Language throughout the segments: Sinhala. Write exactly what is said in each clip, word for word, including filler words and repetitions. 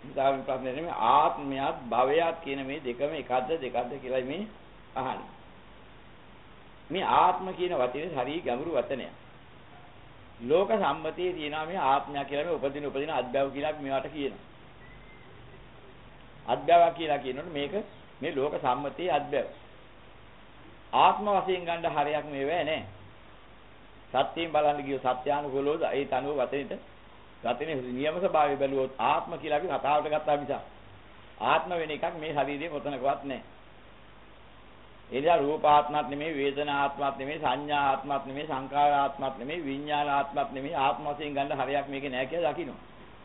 සාමාන්‍ය ප්‍රශ්නේ නෙමෙයි ආත්මයත් භවයත් කියන මේ දෙකම එකක්ද දෙකක්ද කියලා මේ අහන්නේ. මේ ආත්ම කියන වචනේ හරිය ගැඹුරු වචනයක්. ලෝක සම්මතියේ තියෙනවා මේ ආත්මය කියලා මේ උපදින උපදින අද්භව කියලා මේවට කියනවා. අද්භව කියලා කියනොත් මේක මේ ලෝක සම්මතියේ අද්භව. ආත්ම වශයෙන් ගන්න හරයක් මේවැ නැහැ. සත්‍යයෙන් බලන්න ගියොත් සත්‍යානුකූලව ඒ තනුව වචනෙට ගතනේ නියම ස්වභාවය බැලුවොත් ආත්ම කියලා අපි කතාවට ගත්තා මිස ආත්ම වෙන එකක් මේ ශරීරයේ කොතනකවත් නැහැ. ඒ නිසා රූපාත්මත් නෙමෙයි වේදනාත්මත් නෙමෙයි සංඥාත්මත් නෙමෙයි සංඛාරාත්මත් නෙමෙයි විඤ්ඤාණාත්මත් නෙමෙයි ආත්ම වශයෙන් ගන්න හරයක් මේකේ නැහැ කියලා දකින්න.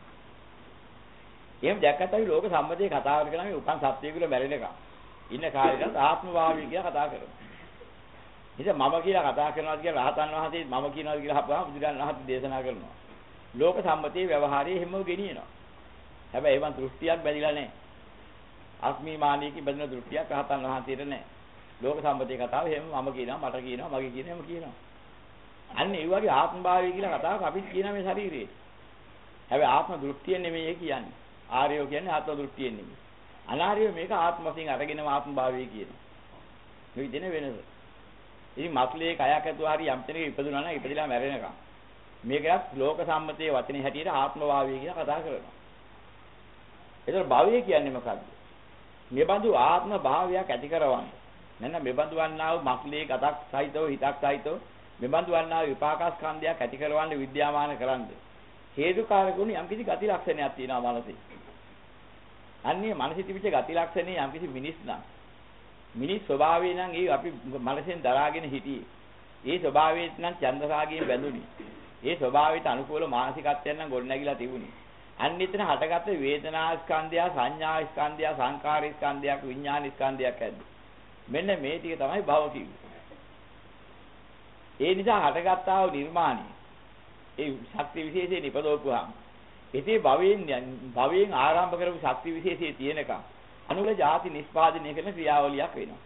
එහෙම දැක්කත් අපි ලෝක සම්මතයේ කතාවට කරන මේ උපන් සත්‍යය බැරෙන එක. ඉන්න කාලේට ආත්ම භාවය කියලා කතා කරනවා. ඉතින් මම කියලා කතා කරනවා කියලා රහතන් වහන්සේ මම කියනවා කියලා හපුවාම බුදුරජාණන් වහන්සේ දේශනා කරනවා. ලෝක සම්මතයේ ව්‍යවහාරයේ හැමෝ ගෙනියනවා. හැබැයි ඒවන් දෘෂ්ටියක් බැඳිලා නැහැ. අස්මිමානීකී බැඳින දෘෂ්ටියක් රහතන් වහන්සේට නැහැ. ලෝක සම්මතයේ කතාව හැම මම කියනවා මට කියනවා මගේ කියනවා එහෙම කියනවා. අන්න ඒ වගේ ආත්ම භාවය කියලා කතාවක් අපිත් කියන මේ ශරීරයේ. හැබැයි ආත්ම දෘෂ්ටියෙන් නෙමෙයි කියන්නේ. ආර්යෝ කියන්නේ ආත්ම දෘෂ්ටියෙන් නෙමෙයි. අනාර්යෝ මේක ආත්ම වශයෙන් අරගෙනම ආත්ම භාවය කියනවා. මේ විදිහේ වෙනස. ඉතින් මස්ලේ කයක් ඇතුව හරි යම් තැනක ඉපදුනා නම් ඉපදිලා මැරෙනකම් මේකත් ලෝක සම්මතයේ වචනේ හැටියට ආත්ම භාවය කියලා කතා කරනවා. ඒතර භවය කියන්නේ මොකද්ද? මෙබඳු ආත්ම භාවයක් ඇති කරවන්න. නැත්නම් මෙබඳු වන්නා වූ මස්ලේ ගතක් සහිතව හිතක් සහිතව මෙබඳු වන්නා වූ විපාකස්කන්ධයක් ඇති කරවන්න විද්‍යාමාන කරන්න. හේතුකාරකුණු යම්කිසි ගති ලක්ෂණයක් තියෙනවා මනසේ. අන්නේ මනසේ තිබිච්ච ගති ලක්ෂණේ යම්කිසි මිනිස් නම් මිනිස් ස්වභාවය නම් ඒ අපි මනසෙන් දරාගෙන හිටියේ. ඒ ස්වභාවයට නම් චන්දරාගයෙන් බැඳුනි. ඒ ස්වභාවයට අනුකූල මානසිකත්වයෙන් නම් ගොඩනැගිලා තිබුණේ. අන්න එතන හටගත්ත වේදනා ස්කන්ධය, සංඥා ස්කන්ධය, සංකාර ස්කන්ධයක්, විඥාන ස්කන්ධයක් ඇද්ද. මෙන්න මේ ටික තමයි භව කිව්වේ. ඒ නිසා හටගත්තා වූ නිර්මාණය ඒ ශක්ති විශේෂයේ නිපදවපුවාම ඉතින් භවයෙන් භවයෙන් ආරම්භ කරපු ශක්ති විශේෂයේ තියෙනකම් අනුල ಜಾති නිස්පාදනය කරන ක්‍රියාවලියක් වෙනවා.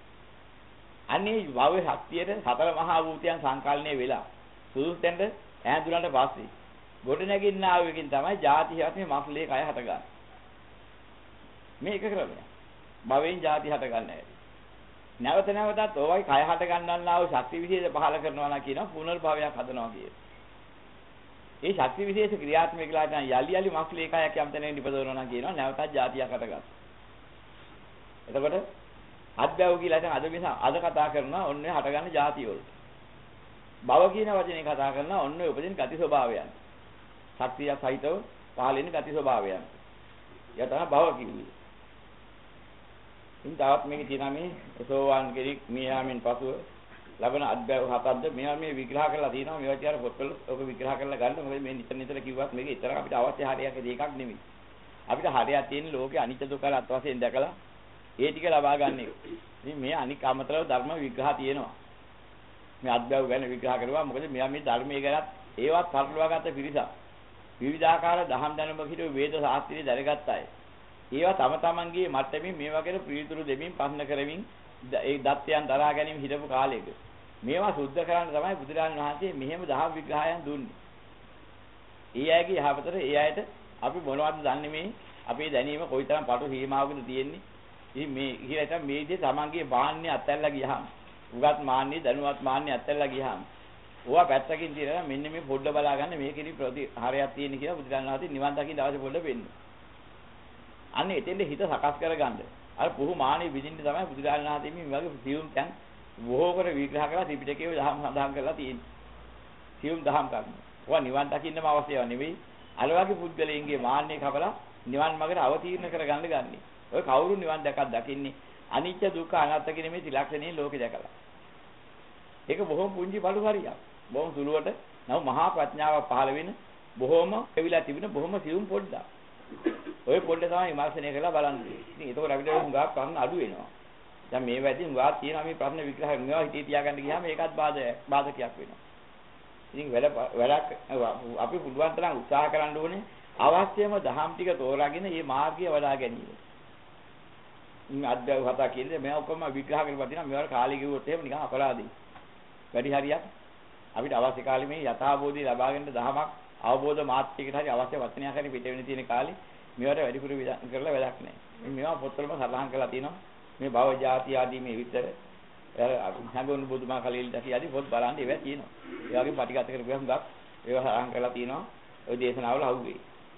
අන්නේ භවයේ ශක්තියට සතර මහා භූතයන් සංකල්පණය වෙලා සුදුසුතෙන්ද ඈඳුනට පස්සේ ගොඩ නැගින්නා වූ එකකින් තමයි ಜಾති හත්මේ මස්ලේ කය හටගන්නේ. මේ එක ක්‍රමයක්. භවයෙන් ಜಾති හටගන්නේ. නැවත නැවතත් ඕවයි කය හට ගන්නන්නා වූ ශක්ති විශේෂ පහල කරනවා නම් කියනවා පුනර්භවයක් හදනවා කියේ. ඒ ශක්ති විශේෂ ක්‍රියාත්මක වෙලා දැන් යලි යලි මස්ලේ කයක් යම් තැනකින් ඉපදවනවා නම් කියනවා නැවතත් ಜಾතියක් හටගන්නවා. එතකොට අද්භව කියලා දැන් අද මිස අද කතා කරනවා ඔන්නේ හටගන්න ಜಾතිය වලට. භව කියන වචනේ කතා කරනවා ඔන්නේ උපදින ගති ස්වභාවයන්. ශක්තිය සහිතව පහළ වෙන ගති ස්වභාවයන්. ය තමයි භව කිව්වේ. ඉතින් තාවත් මේකේ තියෙන මේ සෝවාන් කෙනෙක් මියාමින් පසුව ලබන අද්භව හතක්ද මේවා මේ විග්‍රහ කරලා තියෙනවා මේවා කියන පොත්වල ඔක විග්‍රහ කරලා ගන්න මොකද මේ නිතර නිතර කිව්වත් මේක ඉතර අපිට අවශ්‍ය හරියක් දෙකක් නෙමෙයි. අපිට හරියක් තියෙන ලෝකේ අනිත්‍ය දුක්ඛ අත් වශයෙන් දැකලා ඒ ටික ලබා ගන්න එක. ඉතින් මේ අනික් අමතරව ධර්ම විග්‍රහ තියෙනවා. මේ අද්භව ගැන විග්‍රහ කරුවා මොකද මෙයා මේ ධර්මයේ ගැනත් ඒවත් පරිලවාගත පිරිසක්. විවිධාකාර දහම් දැනුම හිටු වේද ශාස්ත්‍රයේ දැනගත් අය. ඒවා තම තමන්ගේ මට්ටමින් මේ වගේ ප්‍රීතුරු දෙමින් ප්‍රශ්න කරමින් ඒ දත්තයන් දරා ගැනීම හිටපු කාලයක මේවා සුද්ධ කරන්න තමයි බුදුරජාණන් වහන්සේ මෙහෙම දහම් විග්‍රහයන් දුන්නේ. ඒ අයගේ යහපතට ඒ අයට අපි මොනවද දන්නේ මේ අපේ දැනීම කොයිතරම් පටු සීමාවකද තියෙන්නේ. ඉතින් මේ ඉහිලට මේ විදිහේ තමන්ගේ මාන්නේ අත්හැරලා ගියාම උගත් මාන්නේ දැනුවත් මාන්නේ අත්හැරලා ගියාම ඕවා පැත්තකින් තියලා මෙන්න මේ පොඩ්ඩ බලා ගන්න මේකෙදි ප්‍රතිහාරයක් තියෙන කියලා බුදුරජාණන් වහන්සේ නිවන් දකින්න අවශ්‍ය පොඩ්ඩ වෙන්නේ. අන්න එතෙන්ද හිත සකස් කරගන්න. අර පුහු මානෙ විදින්න තමයි බුදුරජාණන් වහන්සේ මේ වගේ සියුම් තැන් බොහෝ කර විග්‍රහ කරලා ත්‍රිපිටකයේ දහම් සඳහන් කරලා තියෙන්නේ. සියුම් දහම් කර්ම. ඔවා නිවන් දකින්නම අවශ්‍යව නෙවෙයි. අර වගේ පුද්ගලයන්ගේ මාන්නේ කපලා නිවන් මාර්ගයට අවතීර්ණ කරගන්න ගන්නෙ. ඔය කවුරු නිවන් දැකක් දකින්නේ අනිත්‍ය දුක්ඛ අනාත්ම කියන මේ ත්‍රිලක්ෂණේ ලෝකේ දැකලා. ඒක බොහොම පුංචි බඩු හරියක්. බොහොම සුළුවට නව මහා ප්‍රඥාව පහළ වෙන බොහොම එවිලා තිබෙන බොහොම සියුම් පොඩ්ඩක්. ඔය පොඩ්ඩ තමයි විමර්ශනය කරලා බලන්නේ. ඉතින් ඒකෝර අපිට හුඟක් ප්‍රශ්න අඩු වෙනවා. දැන් මේ වැඩි හුඟක් තියෙනවා මේ ප්‍රශ්න විග්‍රහ කරනවා හිතේ තියාගන්න ගියාම ඒකත් බාධා බාධකයක් වෙනවා. ඉතින් වැඩ වැඩක් අපි පුළුවන් තරම් උත්සාහ කරන්න ඕනේ අවශ්‍යම දහම් ටික තෝරාගෙන මේ මාර්ගය වඩා ගැනීම. ඉතින් අද්භව හතා කියන්නේ මේ ඔක්කොම විග්‍රහ කරලා තියෙනවා මේවල කාලේ කිව්වොත් එහෙම නිකන් අපරාධයි. වැඩි හරියක් අපිට අවශ්‍ය කාලේ මේ යථාබෝධය ලබා ගන්න දහමක් අවබෝධ මාත්‍රිකට හරි අවශ්‍ය වචනයක් හරි පිට වෙන තියෙන කාලේ මේවට වැඩිපුර කරලා වැඩක් නැහැ. මේවා පොත්වලම සඳහන් කරලා තියෙනවා. මේ භව ජාති ආදී මේ විතර හැඟුණු බුදුමා කලීල් දැකී ආදී පොත් බලන්න ඒවා තියෙනවා. ඒ වගේ පටිගත කරපුවාම ගක් ඒවා සඳහන් කරලා තියෙනවා. ওই දේශනාවල අහුවේ.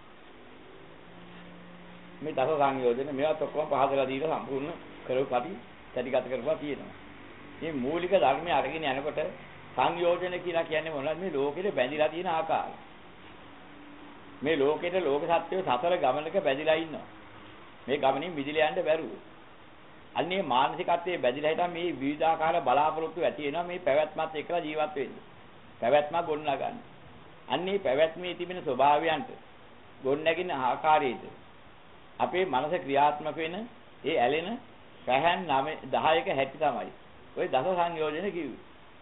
මේ දස සංයෝජන මේවත් ඔක්කොම පහදලා දීලා සම්පූර්ණ කරපු පටි පැටිගත කරපුවා තියෙනවා. මේ මූලික ධර්මය අරගෙන යනකොට සංයෝජන කියලා කියන්නේ මොනවද? මේ ලෝකෙට බැඳිලා තියෙන ආකාරය. මේ ලෝකෙට ලෝක සත්‍යය සතර ගමනක බැඳිලා ඉන්නවා. මේ ගමනින් මිදිලා යන්න බැරුව. අන්නේ මානසිකත්වයේ බැඳිලා හිටන් මේ විවිධාකාර බලාපොරොත්තු ඇති වෙනවා මේ පැවැත්මත් එක්කලා ජීවත් වෙන්න. පැවැත්ම ගොඩනගන්න. අන්නේ පැවැත්මේ තිබෙන ස්වභාවයන්ට ගොඩනැගින ආකාරයට අපේ මනස ක්‍රියාත්මක වෙන ඒ ඇලෙන පැහැන් දහයක හැටි තමයි ඔය දස සංයෝජන කිව්වේ.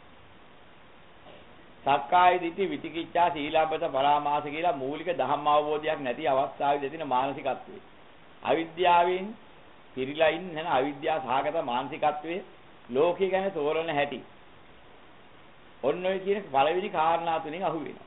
සක්කාය දිට්ඨි විචිකිච්ඡා සීලබ්බත පරාමාස කියලා මූලික ධම්ම අවබෝධයක් නැති අවස්ථාවේ දෙතින මානසිකත්වයේ අවිද්‍යාවෙන් පිරීලා ඉන්න නැන අවිද්‍යාව සහගත මානසිකත්වයේ ලෝකය ගැන තෝරන හැටි. ඔන්න ඔය කියන පළවෙනි කාරණා තුنين අහු වෙනවා.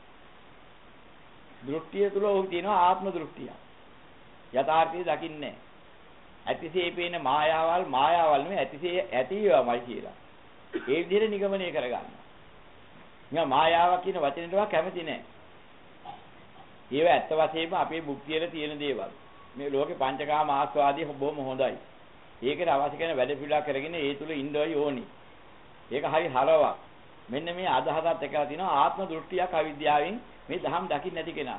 දෘෂ්ටිය තුල ඔහු තියෙනවා ආත්ම දෘෂ්ටිය. යථාර්ථය දකින්නේ ඇතිසේ පේන මායාවල් මායාවල් නෙවෙයි ඇතිසේ ඇතිවමයි කියලා. ඒ විදිහට නිගමනය කරගන්න. මම මායාව කියන වචනේටවත් කැමති නැහැ. ඒව ඇත්ත වශයෙන්ම අපේ බුද්ධියේ තියෙන දේවල්. මේ ලෝකේ පංචකාම ආස්වාදී බොහොම හොඳයි. ඒකට අවශ්‍ය කරන වැඩ පිළිවෙල කරගෙන ඒ තුල ඉන්නවයි ඕනි. ඒක හරි හරවක්. මෙන්න මේ අදහසත් එකලා තිනවා ආත්ම දෘෂ්ටියක් අවිද්‍යාවෙන් මේ ධම් දකින්න නැති කෙනා.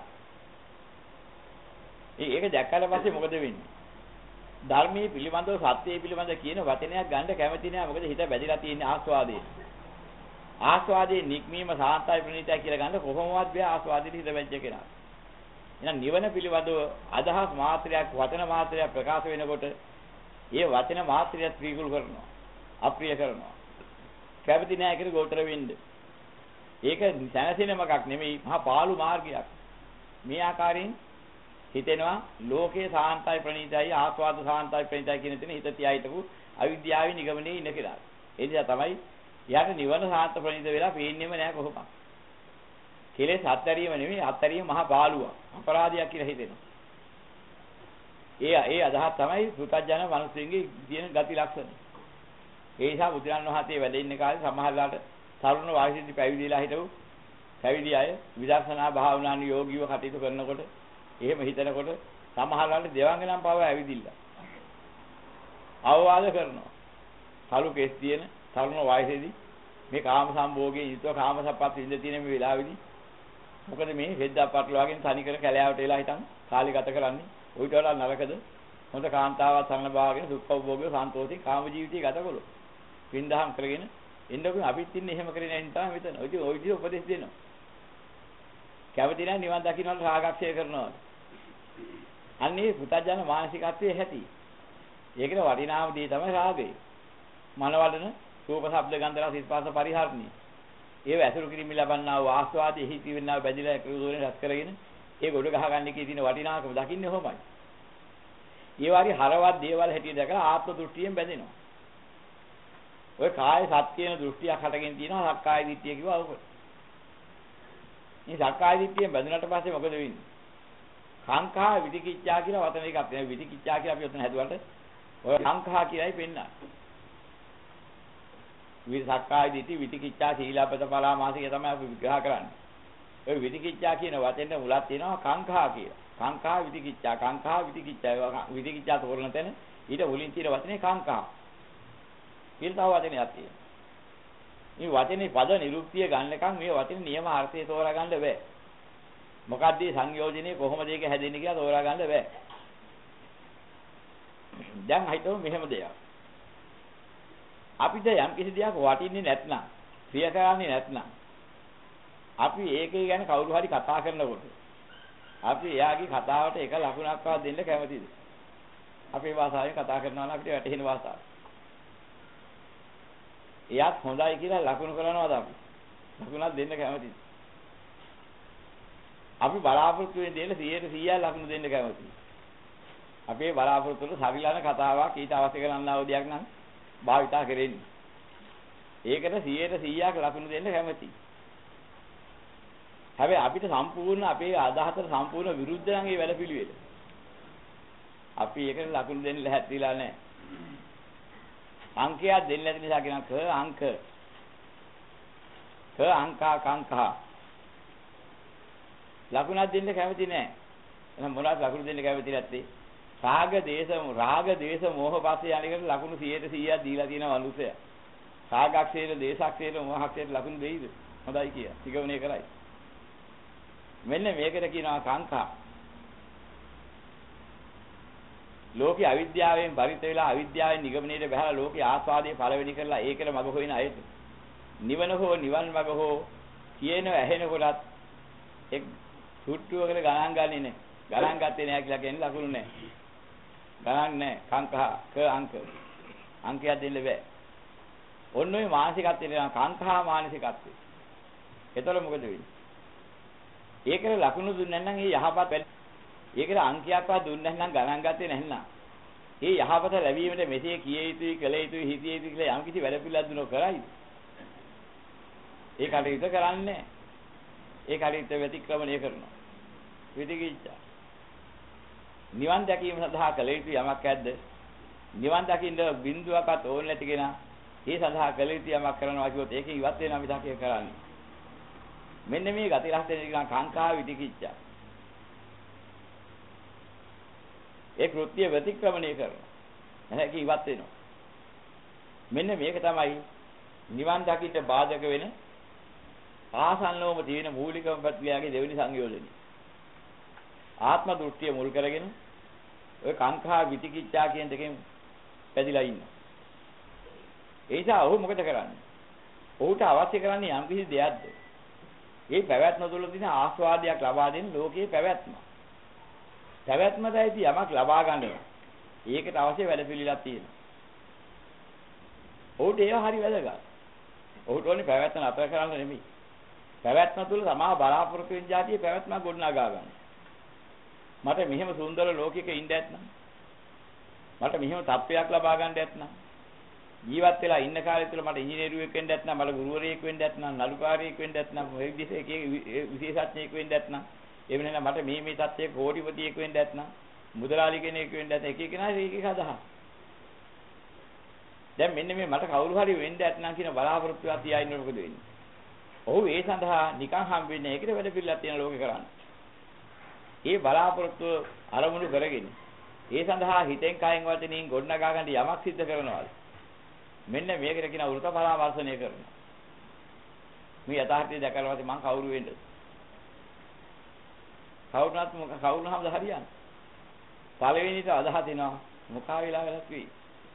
ඒක දැක්කලා පස්සේ මොකද වෙන්නේ? ධර්මයේ පිළිබඳව සත්‍යයේ පිළිබඳව කියන වචනයක් ගන්න කැමති නෑ. මොකද හිත බැඳිලා තියෙන ආස්වාදයේ. ආස්වාදයේ නික්මීම සාන්තයි ප්‍රණීතයි කියලා ගන්න කොහොමවත් බෑ ආස්වාදයේ හිත බැඳිච්ච කෙනා. එහෙනම් නිවන පිළිබඳව අදහස් මාත්‍රයක් වචන මාත්‍රයක් ප්‍රකාශ වෙනකොට ඒ වචන මාත්‍රයත් ප්‍රීකුල් කරනවා. අප්‍රිය කරනවා. කැමති නෑ කියලා ගෝතර වෙන්න. ඒක සැනසෙනමක් නෙමෙයි මහා පාළු මාර්ගයක්. මේ ආකාරයෙන් හිතෙනවා ලෝකේ සාන්තයි ප්‍රණීතයි ආස්වාද සාන්තයි ප්‍රණීතයි කියන තැන හිත තියා හිටපු අවිද්‍යාවේ නිගමනයේ ඉන්න කියලා. ඒ නිසා තමයි යාට නිවන සාන්ත ප්‍රණීත වෙලා පේන්නේම නැහැ කොහොමද? කෙලෙස් අත්හැරීම නෙමෙයි අත්හැරීම මහා බාලුවක්. අපරාධයක් කියලා හිතෙනවා. ඒ ඒ අදහස් තමයි පුතඥ මිනිස්සුන්ගේ තියෙන ගති ලක්ෂණ. ඒ නිසා බුදුරන් වහන්සේ වැඩ ඉන්න කාලේ සමහරලාට තරුණ වයසේදී පැවිදිලා හිටපු පැවිදි අය විදර්ශනා භාවනානි යෝගීව කටයුතු කරනකොට එහෙම හිතනකොට සමහරවල් දෙවංගනම් පව ඇවිදිලා අවවාද කරනවා. කලු කෙස් තියෙන තරුණ වයසේදී මේ කාම සම්භෝගයේ යුතුව කාම සප්පත් ඉඳ තියෙන මේ වෙලාවේදී මොකද මේ හෙද්දා පටල වගේ තනි කර කැලෑවට එලා හිටන් කාලය ගත කරන්නේ. උවිත වල නරකද? හොඳ කාන්තාවක් සරණ බාගෙන සුඛෝභෝගය සන්තෝෂී කාම ජීවිතය ගත කළොත්. පින්දහම් කරගෙන එන්නකො අපිත් ඉන්නේ එහෙම කරගෙන ඉන්න තමයි මෙතන. ඔය ඔය විදිහ උපදෙස් දෙනවා. කැමති නැහැ නිවන් දකින්නට රාගක්ෂය කරනවා. අන්නේ පුතජන මානසිකත්වයේ ඇති. ඒකට වටිනාම දේ තමයි රාගය. මනවලන රූප ශබ්ද ගන්ධ රස ස්පර්ශ පරිහරණය. ඒව ඇසුරු කිරීම ලබන්නා වූ ආස්වාදයේ හිති වෙනා බැඳිලා ක්‍රෝධයෙන් රැස් කරගෙන ඒ ගොඩ ගහ ගන්න එකේ තියෙන වටිනාකම දකින්නේ කොහොමයි? ඒ වාරි හරවත් දේවල් හැටියට දැකලා ආත්ම දෘෂ්ටියෙන් බැඳෙනවා. ඔය කාය සත්‍යන දෘෂ්ටියක් හටගෙන තියෙනවා සක්කාය දිට්ඨිය කිව්වා ඔක. මේ සක්කාය දිට්ඨියෙන් බැඳුනට පස්සේ මොකද වෙන්නේ? කාංකා විතිකිච්ඡා කියලා වචන එකක් තියෙනවා. විතිකිච්ඡා කියලා අපි ඔතන හැදුවට ඔය කාංකා කියලායි පෙන්නන්නේ. විසක්කාය දිටි විතිකිච්ඡා සීලබ්බත පරාමාසික තමයි අපි විග්‍රහ කරන්නේ. ඔය විතිකිච්ඡා කියන වචෙන්ට මුලක් තියෙනවා කාංකා කියලා. කාංකා විතිකිච්ඡා කාංකා විතිකිච්ඡා විතිකිච්ඡා තෝරන තැන ඊට මුලින් තියෙන වචනේ කාංකා. කියලා තව වචනයක් තියෙනවා. මේ වචනේ පද නිරුක්තිය ගන්නකම් මේ වචනේ නියම අර්ථය තෝරා ගන්න බෑ. මොකක්ද මේ සංයෝජනේ කොහොමද ඒක හැදෙන්නේ කියලා තෝරා ගන්න බෑ. දැන් හිතමු මෙහෙම දෙයක්. අපිට යම් කිසි දෙයක් වටින්නේ නැත්නම්, ප්‍රිය කරන්නේ නැත්නම්, අපි ඒකේ ගැන කවුරු හරි කතා කරනකොට අපි එයාගේ කතාවට එක ලකුණක්වත් දෙන්න කැමතිද? අපේ භාෂාවෙන් කතා කරනවා නම් අපිට වැටහෙන භාෂාව. එයාත් හොඳයි කියලා ලකුණු කරනවාද අපි? ලකුණක් දෙන්න කැමතිද? අපි බලාපොරොත්තු වෙන දේට සීයට සීයක් ලකුණු දෙන්න කැමතියි. අපේ බලාපොරොත්තු වල සවිලන කතාවක් ඊට අවශ්‍ය කරන්නා වූ දෙයක් නම් භාවිතා කරෙන්නේ. ඒකට සීයට සීයක් ලකුණු දෙන්න කැමතියි. හැබැයි අපිට සම්පූර්ණ අපේ අදහසට සම්පූර්ණ විරුද්ධ නම් ඒ වැඩ පිළිවෙල. අපි ඒකට ලකුණු දෙන්න ලැහැත්තිලා නැහැ. අංකයක් දෙන්න නැති නිසා කියනවා ක අංක. ක අංකා කංකා. ලකුණක් දෙන්න කැමති නැහැ. එහෙනම් මොනවද ලකුණු දෙන්න කැමති නැත්තේ? රාග දේශ රාග දේශ මෝහ පස්සේ යන්නේකට ලකුණු සීයට සීයක් දීලා තියෙන මනුස්සයා. රාගක්ෂේල දේශක්ෂේල මෝහක්ෂේල ලකුණු දෙයිද? හොඳයි කියා. නිගමනය කරයි. මෙන්න මේකට කියනවා කාංකා. ලෝකේ අවිද්‍යාවෙන් බරිත වෙලා අවිද්‍යාවෙන් නිගමනයේ බහැලා ලෝකේ ආස්වාදයේ පළවෙනි කරලා ඒකල මග හොයන අයද නිවන හෝ නිවන් මග හෝ කියන ඇහෙනකොටත් එක් සුට්ටුවකට ගණන් ගන්නේ නැහැ. ගණන් ගත්තේ නැහැ කියලා කියන්නේ ලකුණු නැහැ. ගණන් නැහැ. කාංකා ක අංක. අංකයක් දෙන්න බෑ. ඔන්න ඔය මානසිකත්වයට යන කාංකා මානසිකත්වය. එතකොට මොකද වෙන්නේ? ඒකට ලකුණු දුන්නේ නැත්නම් ඒ යහපත් ඒකට අංකයක්වත් දුන්නේ නැත්නම් ගණන් ගත්තේ නැත්නම් ඒ යහපත ලැබීමට මෙසේ කිය යුතුයි කළ යුතුයි හිතිය යුතුයි කියලා යම් කිසි වැඩ පිළිවෙලක් දුනෝ කරයිද? ඒ කටයුතු කරන්නේ ඒ කටයුතු व्यतिक्रमණය කරනවා. විදිකිච්ඡා. නිවන් දැකීම සඳහා කළ යුතු යමක් ඇද්ද? නිවන් දකින්න බිඳුවක්වත් ඕන නැති කෙනා ඒ සඳහා කළ යුතු යමක් කරනවා කිව්වොත් ඒකෙන් ඉවත් වෙනවා මිසක් ඒක කරන්නේ. මෙන්න මේ ගති රහතෙන් කියන කාංකා විදිකිච්ඡා. ඒ කෘත්‍ය ප්‍රතික්‍රමණය කරනවා. එහෙනම් ඉවත් වෙනවා. මෙන්න මේක තමයි නිවන් දකින්න බාධක වෙන ආසන්නවම තියෙන මූලිකම ප්‍රතික්‍රියාවේ දෙවෙනි සංයෝජනය. ආත්ම දෘෂ්ටිය මුල් කරගෙන ඔය කාංකා විතිකිච්ඡා කියන දෙකෙන් පැදිලා ඉන්නවා. ඒ නිසා ඔහු මොකද කරන්නේ? ඔහුට අවශ්‍ය කරන්නේ යම් කිසි දෙයක්ද? ඒ පැවැත්ම තුළ තියෙන ආස්වාදයක් ලබා දෙන ලෝකයේ පැවැත්ම. පැවැත්මටයි යමක් ලබා ගන්නවා. ඒකට අවශ්‍ය වැඩ පිළිලක් තියෙනවා. ඔහුට ඒව හරි වැදගත්. ඔහුට ඕනේ පැවැත්ම නතර කරන්න නෙමෙයි. පැවැත්ම තුළ සමා බලාපොරොත්තු වෙන જાතියේ පැවැත්ම ගොඩනගා ගන්න. මට මෙහෙම සුන්දර ලෝකයක ඉන්න ඇත්නම් මට මෙහෙම තත්ත්වයක් ලබා ගන්න ඇත්නම් ජීවත් වෙලා ඉන්න කාලය තුළ මට ඉංජිනේරුවෙක් වෙන්න ඇත්නම් මට ගුරුවරයෙක් වෙන්න ඇත්නම් නළුකාරයෙක් වෙන්න ඇත්නම් ඔය විදිහේ විශේෂඥයෙක් වෙන්න ඇත්නම් ඒ වෙනනම් මට මේ මේ තත්ත්වයක කෝටිපතියෙක් වෙන්න ඇත්නම් මුදලාලි කෙනෙක් වෙන්න ඇත්නම් එක එකනා එක එක අදහස්. දැන් මෙන්න මේ මට කවුරු හරි වෙන්න ඇත්නම් කියන බලාපොරොත්තු ඇතියා ඉන්න මොකද වෙන්නේ? ඔහු ඒ සඳහා නිකන් හම් වෙන්නේ ඒකට වැඩ පිළිලක් තියෙන ලෝකේ කරන්නේ. ඒ බලාපොරොත්තු අරමුණු කරගෙන ඒ සඳහා හිතෙන් කයෙන් වචනින් ගොඩනගා ගන්න යමක් සිද්ධ කරනවා. මෙන්න මේකට කියන වෘත පරාමර්ශනය කරනවා. මේ යථාර්ථය දැකලා මම කවුරු වෙන්නද? කවුරුනත් මොක කවුරුනම්ද හරියන්නේ? පළවෙනිට අදහස් දෙනවා මොකා වෙලා වෙලක් වෙයි.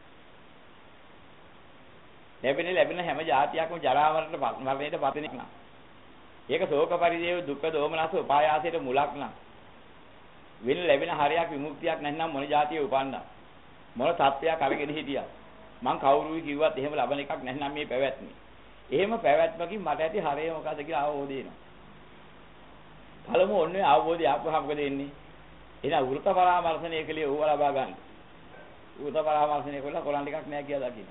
ලැබෙන ලැබෙන හැම જાතියක්ම ජරා මරණයට මරණයට පතිනෙක් නා. ඒක ශෝක පරිදේව දුක්ඛ දෝමනස උපායාසයට මුලක් නා. වෙන ලැබෙන හරයක් විමුක්තියක් නැත්නම් මොන જાතිය උපන්නා. මොන තත්ත්වයක් අරගෙන හිටියා. මං කවුරුයි කිව්වත් එහෙම ලබන එකක් නැත්නම් මේ පැවැත්මේ. එහෙම පැවැත්මකින් මට ඇති හරය මොකද කියලා අවබෝධ වෙනවා. පළමු ඔන්නේ අවබෝධය ආපුවහම මොකද වෙන්නේ? එහෙනම් වෘත පරාමර්ශනය කලේ ඕව ලබා ගන්න. වෘත පරාමර්ශනය කළා කොලන් ටිකක් නෑ කියලා දකින්න.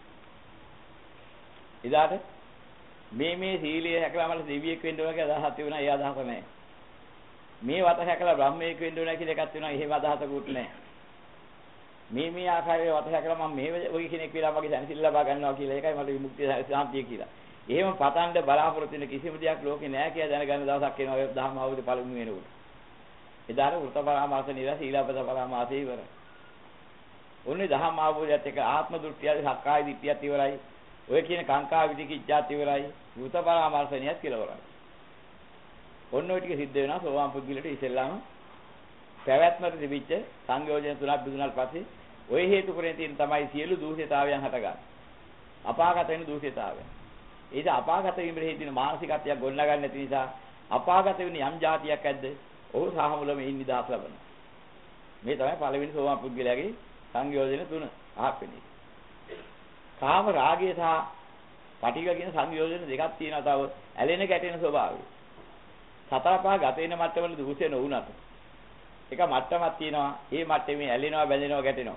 ඉදාට මේ මේ සීලයේ හැකලා මට දෙවියෙක් වෙන්න ඕන කියලා අදහස් තිබුණා. ඒ අදහස නෑ. මේ වත හැකලා බ්‍රහ්මයෙක් වෙන්න ඕන කියලා එකක් තියෙනවා. එහෙම අදහසකුත් නෑ. මේ මේ ආකාරයේ වත හැකලා මම මේ වගේ කෙනෙක් වෙලා මගේ දැනසිල්ල ලබා ගන්නවා කියලා ඒකයි මට විමුක්තිය සාන්තිය කියලා. එහෙම පතන්න බලාපොරොත්තු වෙන කිසිම දෙයක් ලෝකේ නෑ කියලා දැනගන්න දවසක් එනවා ඔය දහම අවුරුදු පළමු වෙනකොට. එදාට වෘත පරාමාස නිරා සීලපද පරාමාසය ඉවරයි. ඔන්නේ දහම අවබෝධයත් එක්ක ආත්ම දෘෂ්ටියයි සක්කාය දිට්ඨියත් ඉවරයි. ඔය කියන කාංකා විදිකිච්ඡාත් ඉවරයි. වෘත පරාමාසනියත් කියලා ඉවරයි. ඔන්න ඔය ටික සිද්ධ වෙනවා සෝවාන් පුද්ගලට ඉස්සෙල්ලාම පැවැත්මට තිබිච්ච සංයෝජන තුනක් බිඳුනාට පස්සේ ඔය හේතු කරගෙන තියෙන තමයි සියලු දූෂිතාවයන් හටගන්නේ. අපාගත වෙන දූෂිතාවයන්. ඒක අපාගත වීමේ හේතු වෙන මානසිකත්වයක් ගොඩනගන්න නැති නිසා අපාගත වෙන යම් જાතියක් ඇද්ද? ඔහු සාහමුලම ඉන්න නිදහස් ලබනවා. මේ තමයි පළවෙනි සෝවාන් පුද්ගලයාගේ සංයෝජන තුන අහපෙන්නේ. කාම රාගය සහ පටිඝ කියන සංයෝජන දෙකක් තියෙනවා. තව ඇලෙන ගැටෙන ස්වභාවය. සතරපා ගත වෙන මට්ටමවල දූෂ්‍ය නොවුනත් එක මට්ටමක් තියෙනවා. ඒ මට්ටමේ ඇලෙනවා, බැඳෙනවා, ගැටෙනවා.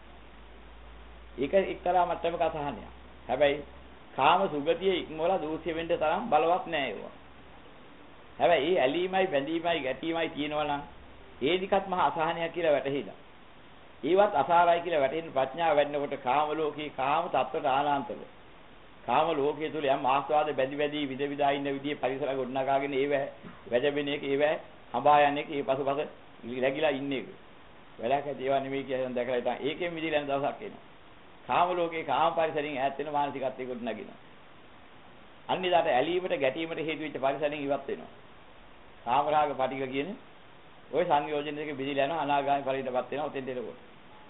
ඒක එක්තරා මට්ටමක අසහනයක්. හැබැයි කාම සුගතිය ඉක්මවලා දූෂ්‍ය වෙන්න තරම් බලවත් නෑ ඒවා. හැබැයි ඒ ඇලීමයි, බැඳීමයි, ගැටීමයි තියෙනවා නම් ඒ දිකත් මහා අසහනයක් කියලා වැටහිලා. ඒවත් අසාරයි කියලා වැටෙන ප්‍රඥාව වැඩෙනකොට කාම ලෝකේ කාම තත්ත්වයට ආනාන්තර. කාම ලෝකයේ තුල යම් ආස්වාද බැඳි බැඳි විද විදා ඉන්න විදිහේ පරිසර ගොඩනගාගෙන ඒව වැජබෙන එක ඒව හඹා යන්නේ ඒ පසුපස läගිලා ඉන්නේ. වැඩක් ඇති ඒවා නෙමෙයි කියලා දැකලා ඉතින් ඒකෙන් මිදිලා යන දවසක් එනවා. කාම ලෝකේ කාම පරිසරයෙන් ඈත් වෙන මානසිකත්වයක ගොඩනගිනවා. අනිදාට ඇලීමට ගැටීමට හේතු වෙච්ච පරිසරයෙන් ඉවත් වෙනවා. කාම රාග පටික කියන ওই සංයෝජන දෙක බෙදලා යනවා අනාගාමී ඵලයටපත් වෙනවා උතෙන් දෙනකොට.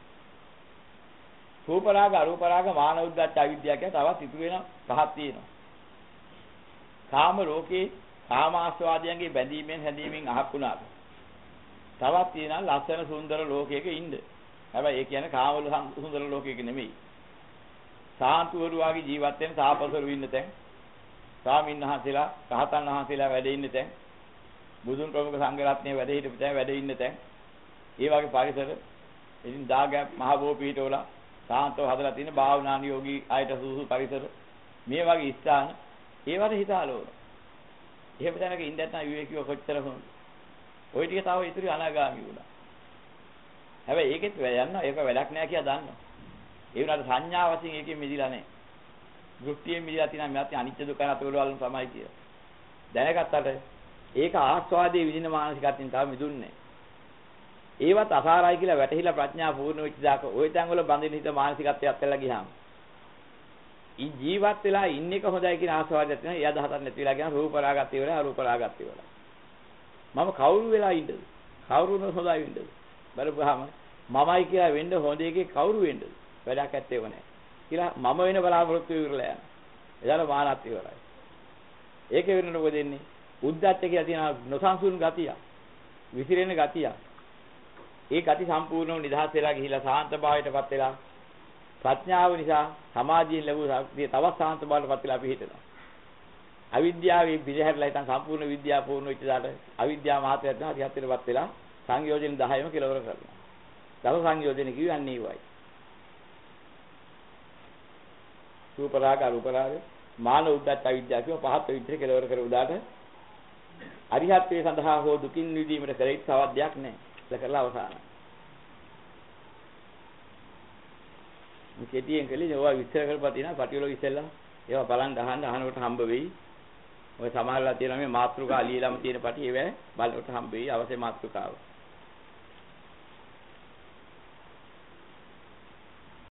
රූප රාග අරූප රාග මාන උද්දච්ච අවිද්‍යාව කියන තවත් ඉතුරු වෙන පහක් තියෙනවා. කාම ලෝකේ කාම ආස්වාදයන්ගේ බැඳීමෙන් හැදීමෙන් අහක් වුණාද. තවත් තියෙනවා ලස්සන සුන්දර ලෝකයක ඉන්න. හැබැයි ඒ කියන්නේ කාම සුන්දර ලෝකයක නෙමෙයි. සාන්තුවරු වගේ ජීවත් වෙන තාපසවරු ඉන්න තැන්. ස්වාමීන් වහන්සේලා, රහතන් වහන්සේලා වැඩ ඉන්න තැන්. බුදුන් ප්‍රමුඛ සංඝ රත්නයේ වැඩ හිටපු තැන් වැඩ ඉන්න තැන්. ඒ වගේ පරිසර ඉතින් දාගැප් මහ බෝ පීඨවල සාන්තව හදලා තියෙන භාවනාන යෝගී ආයත සුසු පරිසර මේ වගේ ස්ථාන ඒවට හිතාලෝන. එහෙම තැනක ඉඳ නැත්නම් විවේකීව කොච්චර හොඳ. ওই ටික තව ඉතුරු අනාගාමී වුණා. හැබැයි ඒකෙත් යන්න ඒක වැඩක් නෑ කියලා දන්නවා. ඒ වුණාට සංඥා වශයෙන් ඒකෙන් මිදිලා නෑ. දෘෂ්ටියෙන් මිදිලා තියෙනවා මෙයාත් අනිත්‍ය දුක්ඛ අනාත්ම වල තමයි කියලා. දැනගත්තට ඒක ආස්වාදයේ විදින මානසිකත්වයෙන් තව මිදුන්නේ. ඒවත් අසාරයි කියලා වැටහිලා ප්‍රඥා පූර්ණ වෙච්ච දාක ওই තැන් වල බඳින හිත මානසිකත්වයක් ඇල්ලලා ගියාම ඊ ජීවත් වෙලා ඉන්න එක හොඳයි කියන ආස්වාදයක් තියෙනවා. එයා දහතක් නැති වෙලා කියන රූප රාගත් ඉවරයි අරූප රාගත් ඉවරයි. මම කවුරු වෙලා ඉන්නද? කවුරුන හොඳයි වෙන්නද? බලපුවාම මමයි කියලා වෙන්න හොඳ එකේ කවුරු වෙන්නද? වැඩක් ඇත්තේව නැහැ. කියලා මම වෙන බලාපොරොත්තු ඉවරලා යනවා. එදාට මානත් ඉවරයි. ඒකේ වෙනකොට මොකද වෙන්නේ? උද්දච්ච කියලා තියෙන නොසන්සුන් ගතිය. විසිරෙන ගතිය. ඒ ගති සම්පූර්ණව නිදහස් වෙලා ගිහිලා සාන්ත භාවයටපත් වෙලා ප්‍රඥාව නිසා සමාධියෙන් ලැබුණු ශක්තිය තවත් සාන්ත භාවයටපත් වෙලා පිහිටනවා. අවිද්‍යාවේ පිළිහැරලා ඉතින් සම්පූර්ණ විද්‍යාව පූර්ණ වෙච්ච දාට අවිද්‍යාව මාත්‍රයක් තමයි හරියටපත් වෙලා සංයෝජන දහයම කෙලවර කරනවා. දස සංයෝජන කියන්නේ ඒවයි. රූප රාග අරූප රාග මාන උද්දච්ච අවිද්‍යාව කියන පහත් විදිහට කෙලවර කර උදාට අරිහත්ත්වයේ සඳහා හෝ දුකින් නිදීමට කළ යුතු සවද්දයක් නැහැ. ඒක කරලා අවසానයි. මේ කෙටියෙන් කලේ ඒවා විස්තර කරපුවා තියෙනවා පටිවල ඉස්සෙල්ලා ඒවා බලන් අහන්න අහනකොට හම්බ වෙයි. ඔය සමහරලා තියෙනවා මේ මාත්‍රිකා ලියලාම තියෙන පටි ඒවා බලනකොට හම්බ වෙයි අවශ්‍ය මාත්‍රිකාව.